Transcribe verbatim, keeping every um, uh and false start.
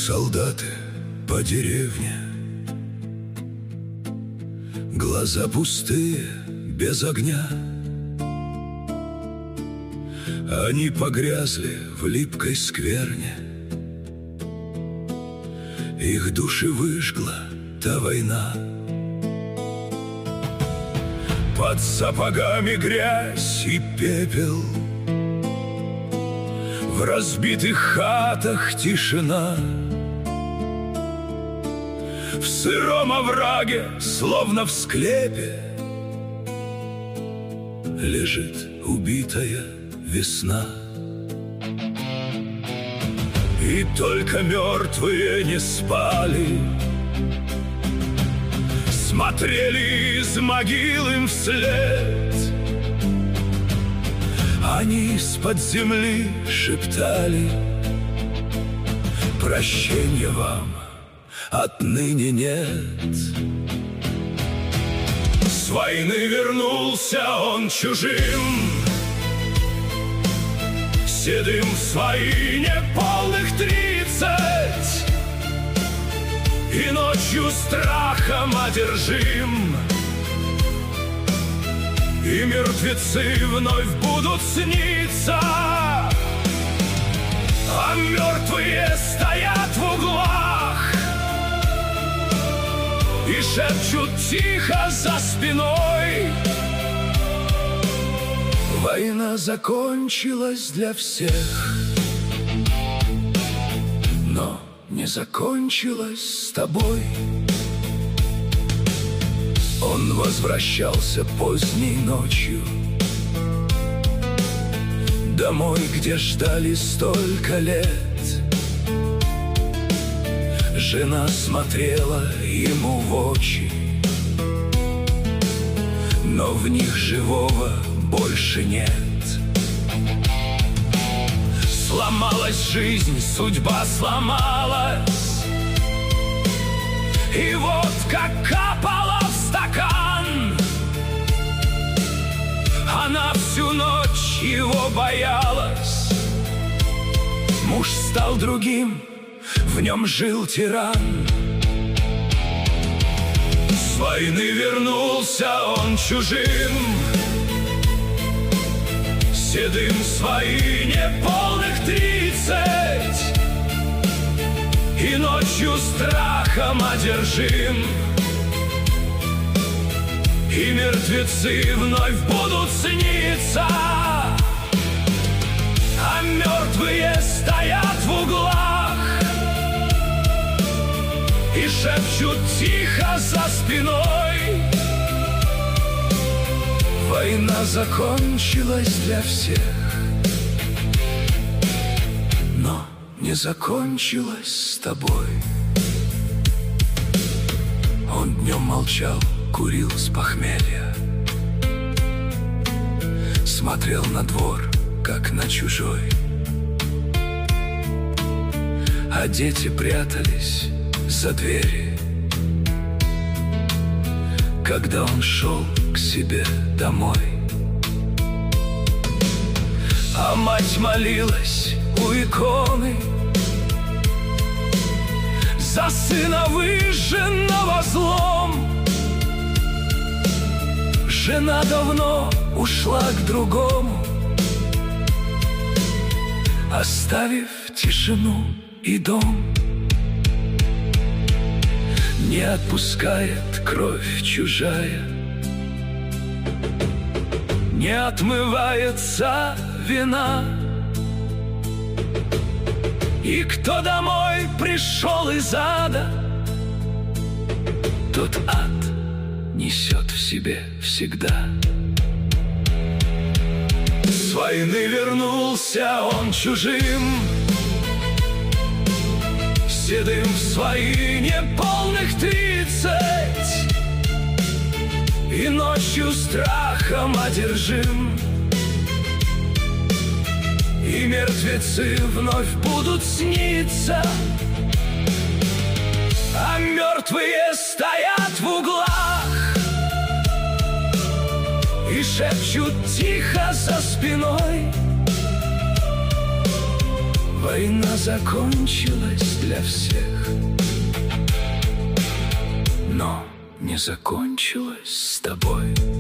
Солдаты по деревне, глаза пустые, без огня. Они погрязли в липкой скверне, их души выжгла та война. Под сапогами грязь и пепел, в разбитых хатах тишина. В сыром овраге, словно в склепе, лежит убитая весна. И только мертвые не спали, смотрели из могил им вслед. Они из-под земли шептали: прощения вам отныне нет. С войны вернулся он чужим, седым в свои неполных тридцать, и ночью страхом одержим. И мертвецы вновь будут сниться, а мертвые стоят в углах и шепчут тихо за спиной: война закончилась для всех, но не закончилась с тобой. Он возвращался поздней ночью домой, где ждали столько лет. Жена смотрела ему в очи, но в них живого больше нет. Сломалась жизнь, судьба сломалась, и вот как капала в стакан. Она всю ночь его боялась. Муж стал другим, в нем жил тиран. С войны вернулся он чужим, седым в свои неполных тридцать, и ночью страхом одержим. И мертвецы вновь будут сниться, а мертвые стоят в углах и шепчут тихо за спиной: война закончилась для всех, но не закончилась с тобой. Он днем молчал, курил с похмелья, смотрел на двор, как на чужой. А дети прятались за двери, когда он шел к себе домой. А мать молилась у иконы за сына, выжженного злом. Жена давно ушла к другому, оставив тишину и дом. Не отпускает кровь чужая, не отмывается вина. И кто домой пришел из ада, тот ад несет в себе всегда. С войны вернулся он чужим, седым в свои неполных тридцать, и ночью страхом одержим. И мертвецы вновь будут сниться, а мертвые стоят в углах и шепчут тихо за спиной: война закончилась для всех. Но не закончилось с тобой.